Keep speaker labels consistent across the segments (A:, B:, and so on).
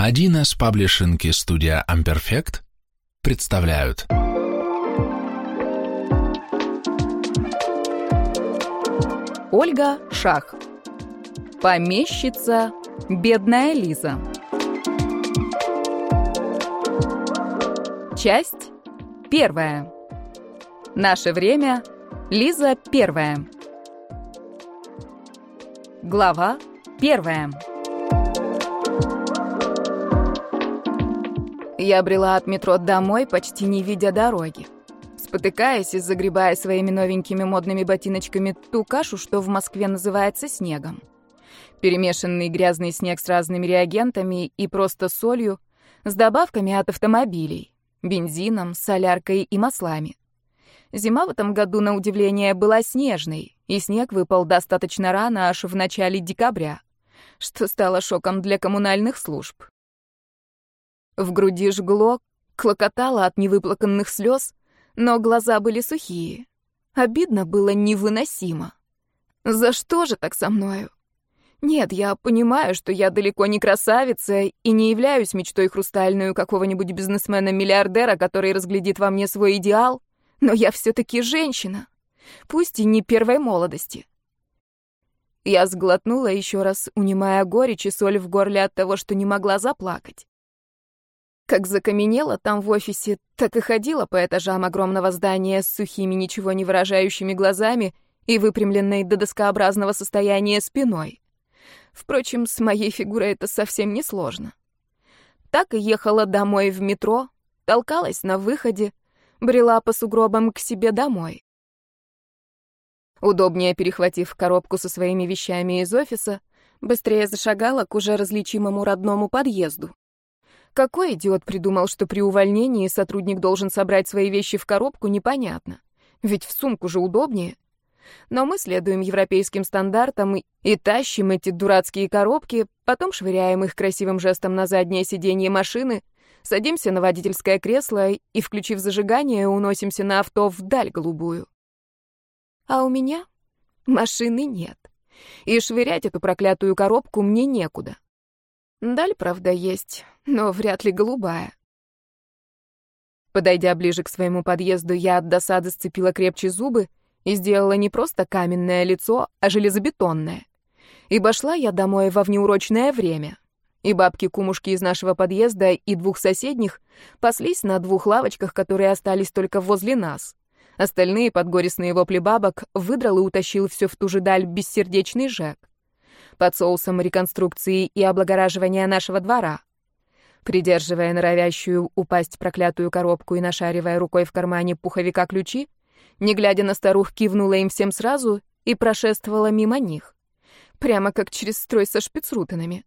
A: 1С паблишинг и студия Amperfect представляют.
B: Ольга Шах. Помещица бедная Лиза. Часть 1. Наше время. Лиза первая. Глава 1. Я брела от метро домой, почти не видя дороги, спотыкаясь и загребая своими новенькими модными ботиночками ту кашу, что в Москве называется снегом. Перемешанный грязный снег с разными реагентами и просто солью, с добавками от автомобилей, бензином, соляркой и маслами. Зима в этом году, на удивление, была снежной, и снег выпал достаточно рано, аж в начале декабря, что стало шоком для коммунальных служб. В груди жгло, клокотало от невыплаканных слез, но глаза были сухие. Обидно было невыносимо. За что же так со мною? Нет, я понимаю, что я далеко не красавица и не являюсь мечтой хрустальную какого-нибудь бизнесмена-миллиардера, который разглядит во мне свой идеал, но я все-таки женщина, пусть и не первой молодости. Я сглотнула еще раз, унимая горечь и соль в горле от того, что не могла заплакать. Как закаменела там в офисе, так и ходила по этажам огромного здания с сухими, ничего не выражающими глазами и выпрямленной до доскообразного состояния спиной. Впрочем, с моей фигурой это совсем не сложно. Так и ехала домой в метро, толкалась на выходе, брела по сугробам к себе домой. Удобнее перехватив коробку со своими вещами из офиса, быстрее зашагала к уже различимому родному подъезду. Какой идиот придумал, что при увольнении сотрудник должен собрать свои вещи в коробку, непонятно. Ведь в сумку же удобнее. Но мы следуем европейским стандартам и тащим эти дурацкие коробки, потом швыряем их красивым жестом на заднее сиденье машины, садимся на водительское кресло и, включив зажигание, уносимся на авто вдаль голубую. А у меня машины нет. И швырять эту проклятую коробку мне некуда. Даль, правда, есть, но вряд ли голубая. Подойдя ближе к своему подъезду, я от досады сцепила крепче зубы и сделала не просто каменное лицо, а железобетонное. Ибо шла я домой во внеурочное время, и бабки-кумушки из нашего подъезда и двух соседних паслись на двух лавочках, которые остались только возле нас. Остальные под горестные вопли бабок выдрал и утащил все в ту же даль бессердечный Жек. Под соусом реконструкции и облагораживания нашего двора. Придерживая норовящую упасть проклятую коробку и нашаривая рукой в кармане пуховика ключи, не глядя на старух, кивнула им всем сразу и прошествовала мимо них. Прямо как через строй со шпицрутенами.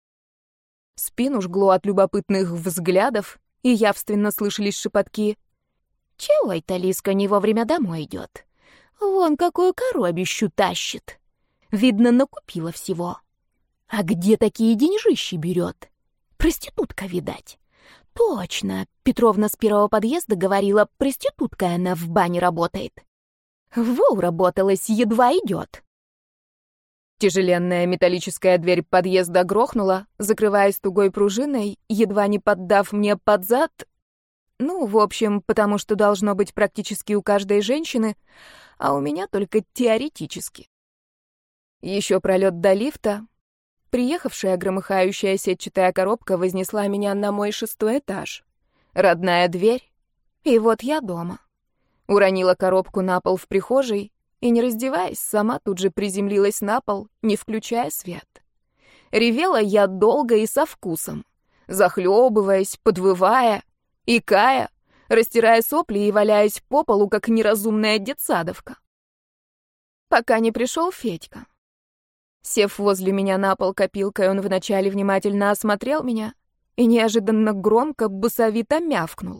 B: Спину жгло от любопытных взглядов, и явственно слышались шепотки. «Чего это Лизка не вовремя домой идет? Вон какую коробищу тащит. Видно, накупила всего. А где такие деньжищи берет? Проститутка, видать. Точно, Петровна с первого подъезда говорила, проституткой она в бане работает. Во уработалась, едва идет». Тяжеленная металлическая дверь подъезда грохнула, закрываясь тугой пружиной, едва не поддав мне под зад. Ну, в общем, потому что должно быть практически у каждой женщины, а у меня только теоретически. Еще пролет до лифта. Приехавшая громыхающая сетчатая коробка вознесла меня на мой 6-й этаж. Родная дверь. И вот я дома. Уронила коробку на пол в прихожей и, не раздеваясь, сама тут же приземлилась на пол, не включая свет. Ревела я долго и со вкусом, захлебываясь, подвывая, икая, растирая сопли и валяясь по полу, как неразумная детсадовка. Пока не пришел Федька. Сев возле меня на пол копилкой, он вначале внимательно осмотрел меня и неожиданно громко, басовито мявкнул.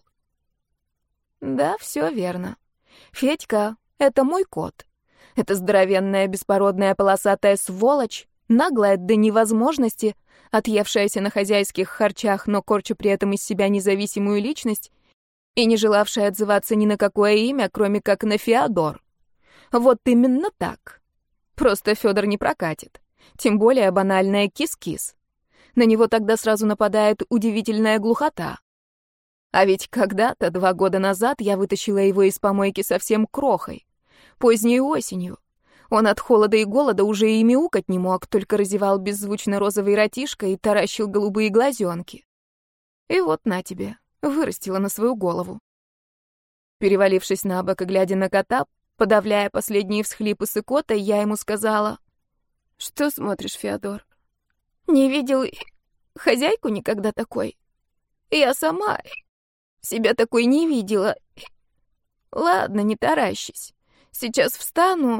B: Да, все верно. Федька — это мой кот. Это здоровенная, беспородная, полосатая сволочь, наглая до невозможности, отъевшаяся на хозяйских харчах, но корча при этом из себя независимую личность и не желавшая отзываться ни на какое имя, кроме как на Феодор. Вот именно так. Просто Федор не прокатит. Тем более банальная кис-кис. На него тогда сразу нападает удивительная глухота. А ведь когда-то, 2 года назад, я вытащила его из помойки совсем крохой. Поздней осенью. Он от холода и голода уже и мяукать не мог, только разевал беззвучно розовый ротишко и таращил голубые глазенки. И вот на тебе, вырастила на свою голову. Перевалившись на бок и глядя на кота, подавляя последние всхлипы с икотой, я ему сказала: «Что смотришь, Феодор? Не видел хозяйку никогда такой? Я сама себя такой не видела. Ладно, не таращись. Сейчас встану.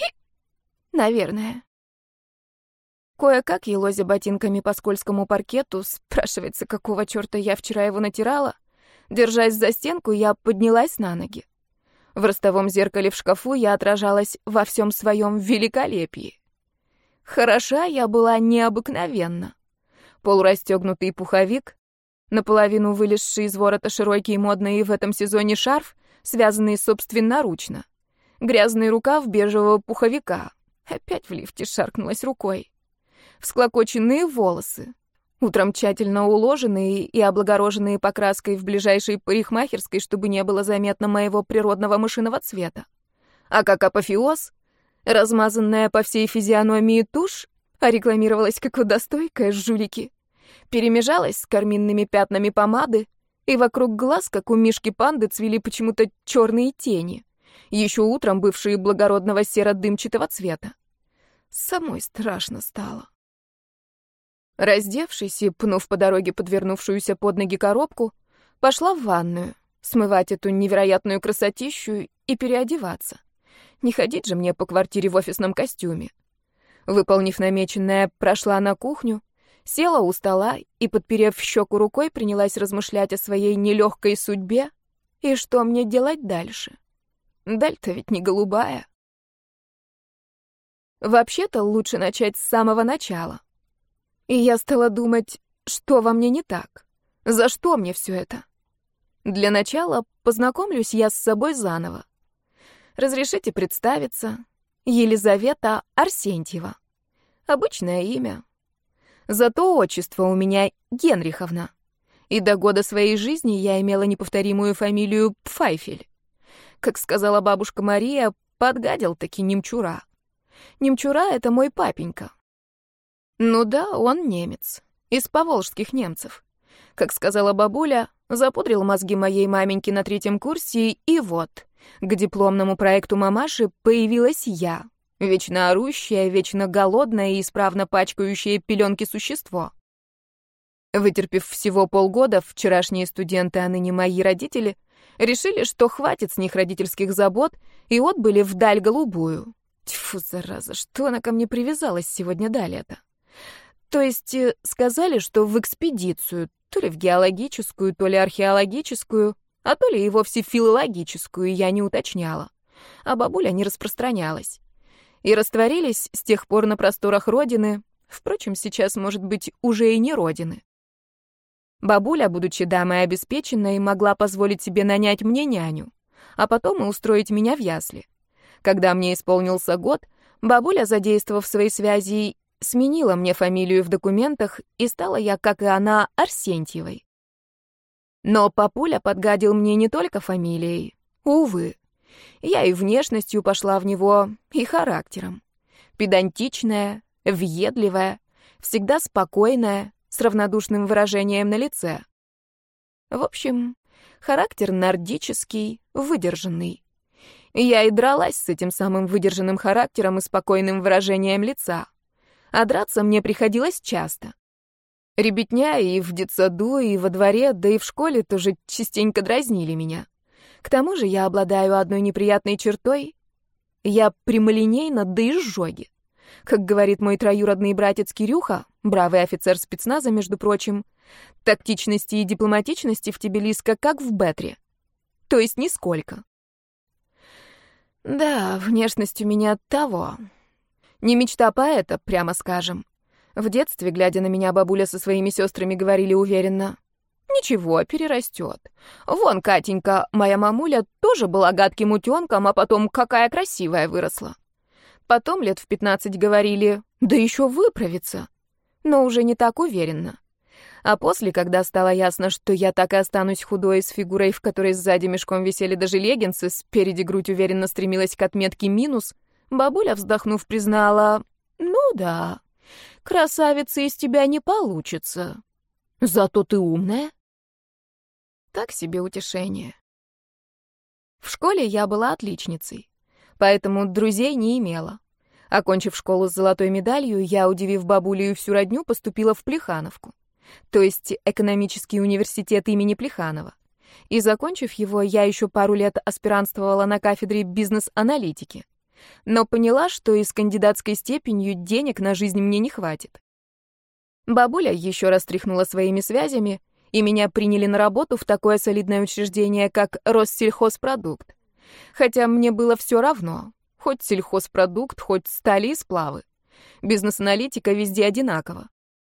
B: Наверное». Кое-как, елозя ботинками по скользкому паркету, спрашивается, какого черта я вчера его натирала, держась за стенку, я поднялась на ноги. В ростовом зеркале в шкафу я отражалась во всем своем великолепии. Хороша я была необыкновенно. Полурастегнутый пуховик, наполовину вылезший из ворота широкий модный в этом сезоне шарф, связанный собственноручно, грязный рукав бежевого пуховика. Опять в лифте шаркнулась рукой. Всклокоченные волосы, утром тщательно уложенные и облагороженные покраской в ближайшей парикмахерской, чтобы не было заметно моего природного мышиного цвета. А как апофеоз, размазанная по всей физиономии тушь, а рекламировалась как водостойкая, жулики, перемежалась с карминными пятнами помады, и вокруг глаз, как у мишки-панды, цвели почему-то черные тени, еще утром бывшие благородного серо-дымчатого цвета. Самой страшно стало. Раздевшись и пнув по дороге подвернувшуюся под ноги коробку, пошла в ванную, смывать эту невероятную красотищу и переодеваться. Не ходить же мне по квартире в офисном костюме. Выполнив намеченное, прошла на кухню, села у стола и, подперев щеку рукой, принялась размышлять о своей нелегкой судьбе и что мне делать дальше. Даль-то ведь не голубая. Вообще-то лучше начать с самого начала. И я стала думать, что во мне не так, за что мне все это. Для начала познакомлюсь я с собой заново. Разрешите представиться. Елизавета Арсентьева. Обычное имя. Зато отчество у меня Генриховна. И до года своей жизни я имела неповторимую фамилию Пфайфель. Как сказала бабушка Мария, подгадил-таки немчура. Немчура — это мой папенька. Ну да, он немец. Из поволжских немцев. Как сказала бабуля, запудрил мозги моей маменьки на 3-м курсе, и вот, к дипломному проекту мамаши появилась я, вечно орущее, вечно голодное и исправно пачкающее пеленки существо. Вытерпев всего полгода, вчерашние студенты, а ныне мои родители, решили, что хватит с них родительских забот, и отбыли вдаль голубую. Тьфу, зараза, что она ко мне привязалась сегодня до лета? То есть сказали, что в экспедицию, то ли в геологическую, то ли археологическую, а то ли и вовсе филологическую, я не уточняла. А бабуля не распространялась. И растворились с тех пор на просторах родины, впрочем, сейчас, может быть, уже и не родины. Бабуля, будучи дамой обеспеченной, могла позволить себе нанять мне няню, а потом и устроить меня в ясли. Когда мне исполнился год, бабуля, задействовав свои связи, сменила мне фамилию в документах, и стала я, как и она, Арсентьевой. Но папуля подгадил мне не только фамилией, увы. Я и внешностью пошла в него, и характером. Педантичная, въедливая, всегда спокойная, с равнодушным выражением на лице. В общем, характер нордический, выдержанный. Я и дралась с этим самым выдержанным характером и спокойным выражением лица. А драться мне приходилось часто. Ребятня и в детсаду, и во дворе, да и в школе тоже частенько дразнили меня. К тому же я обладаю одной неприятной чертой. Я прямолинейна до изжоги. Как говорит мой троюродный братец Кирюха, бравый офицер спецназа, между прочим, тактичности и дипломатичности в Тбилиско как в Бетре. То есть нисколько. Да, внешность у меня того. Не мечта поэта, прямо скажем. В детстве, глядя на меня, бабуля со своими сестрами говорили уверенно: «Ничего, перерастет. Вон, Катенька, моя мамуля, тоже была гадким утенком, а потом какая красивая выросла». Потом лет в 15 говорили: «Да еще выправится». но уже не так уверенно. А после, когда стало ясно, что я так и останусь худой с фигурой, в которой сзади мешком висели даже леггинсы, спереди грудь уверенно стремилась к отметке минус, бабуля, вздохнув, признала: «Ну да, красавица из тебя не получится. Зато ты умная». Так себе утешение. В школе я была отличницей, поэтому друзей не имела. Окончив школу с золотой медалью, я, удивив бабулю и всю родню, поступила в Плехановку, то есть экономический университет имени Плеханова. И, закончив его, я еще пару лет аспирантствовала на кафедре бизнес-аналитики. Но поняла, что и с кандидатской степенью денег на жизнь мне не хватит. Бабуля еще раз тряхнула своими связями, и меня приняли на работу в такое солидное учреждение, как Россельхозпродукт. Хотя мне было все равно, хоть сельхозпродукт, хоть стали и сплавы. Бизнес-аналитика везде одинаково.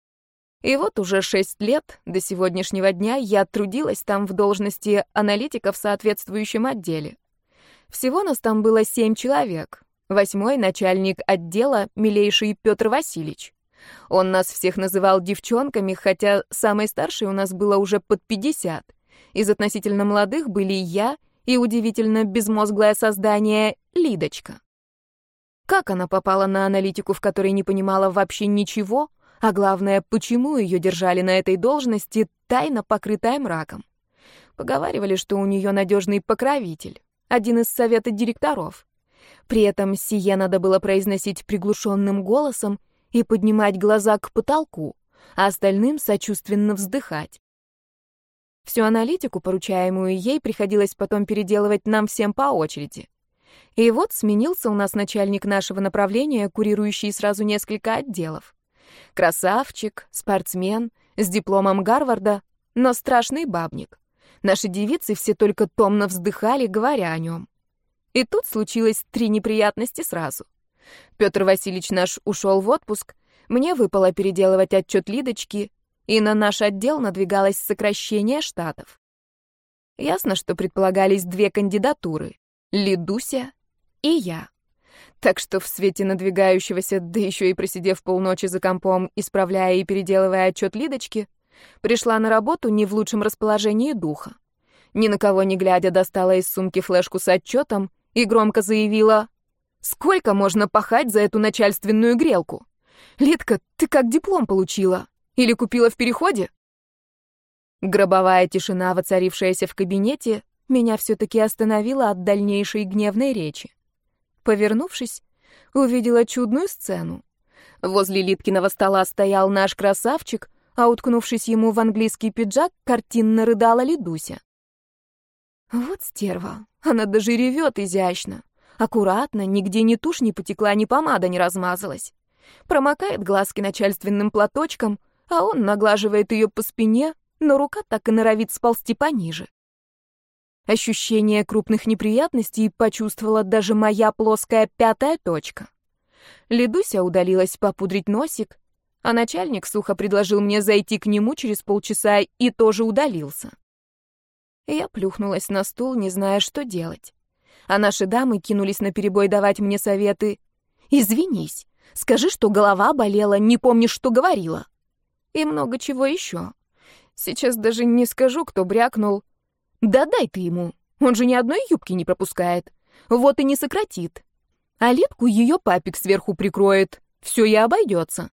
B: И вот уже 6 лет, до сегодняшнего дня, я трудилась там в должности аналитика в соответствующем отделе. Всего нас там было 7 человек. 8-й начальник отдела, милейший Петр Васильевич. Он нас всех называл девчонками, хотя самой старшей у нас было уже под 50. Из относительно молодых были я и удивительно безмозглое создание Лидочка. Как она попала на аналитику, в которой не понимала вообще ничего, а главное, почему ее держали на этой должности, тайно покрытая мраком. Поговаривали, что у нее надежный покровитель, один из совета директоров. При этом сие надо было произносить приглушенным голосом и поднимать глаза к потолку, а остальным сочувственно вздыхать. Всю аналитику, поручаемую ей, приходилось потом переделывать нам всем по очереди. И вот сменился у нас начальник нашего направления, курирующий сразу несколько отделов. Красавчик, спортсмен, с дипломом Гарварда, но страшный бабник. Наши девицы все только томно вздыхали, говоря о нем. И тут случилось 3 неприятности сразу. Петр Васильевич наш ушел в отпуск, мне выпало переделывать отчет Лидочки, и на наш отдел надвигалось сокращение штатов. Ясно, что предполагались 2 кандидатуры — Лидуся и я. Так что в свете надвигающегося, да еще и просидев полночи за компом, исправляя и переделывая отчет Лидочки, пришла на работу не в лучшем расположении духа. Ни на кого не глядя, достала из сумки флешку с отчетом и громко заявила: «Сколько можно пахать за эту начальственную грелку? Лидка, ты как диплом получила? Или купила в переходе?» Гробовая тишина, воцарившаяся в кабинете, меня все-таки остановила от дальнейшей гневной речи. Повернувшись, увидела чудную сцену. Возле Лидкиного стола стоял наш красавчик, а, уткнувшись ему в английский пиджак, картинно рыдала Лидуся. Вот стерва, она даже ревет изящно. Аккуратно, нигде ни тушь не потекла, ни помада не размазалась. Промокает глазки начальственным платочком, а он наглаживает ее по спине, но рука так и норовит сползти пониже. Ощущение крупных неприятностей почувствовала даже моя плоская 5-я точка. Лидуся удалилась попудрить носик, а начальник сухо предложил мне зайти к нему через полчаса и тоже удалился. Я плюхнулась на стул, не зная, что делать. А наши дамы кинулись наперебой давать мне советы. «Извинись, скажи, что голова болела, не помнишь, что говорила». И много чего еще. Сейчас даже не скажу, кто брякнул: «Да дай ты ему, он же ни одной юбки не пропускает. Вот и не сократит. А Лидку ее папик сверху прикроет, все и обойдется».